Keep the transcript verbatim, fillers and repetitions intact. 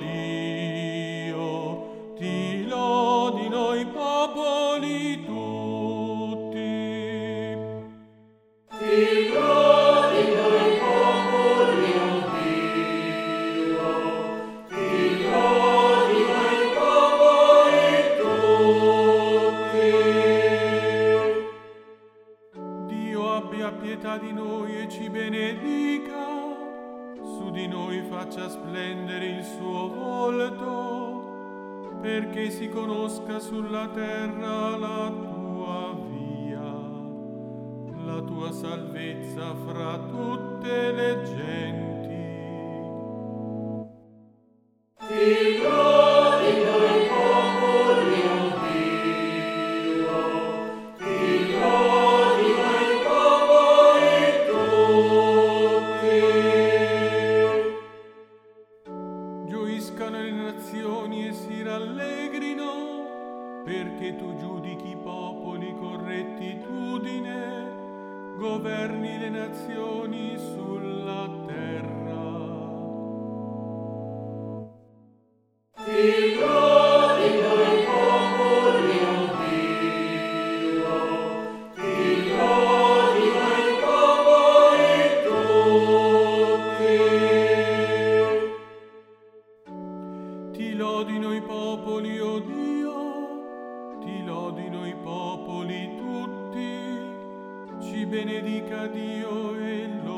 Dio, ti lodino i popoli tutti. Ti lodino i popoli, o Dio, ti lodino i popoli tutti. Dio abbia pietà di noi e ci benedica, su di noi faccia splendere il suo volto, perché si conosca sulla terra la tua via, la tua salvezza fra tutte le genti. Ti lodino i popoli, o Dio, ti lodino i popoli tutti. Gioiscano le nazioni e si rallegrino, perché tu giudichi i popoli con rettitudine, governi le nazioni sulla terra. Ti lodino i popoli, o Dio, ti lodino i popoli tutti. Ti lodino i popoli, o Dio, ti lodino i popoli tutti, ci benedica Dio e lo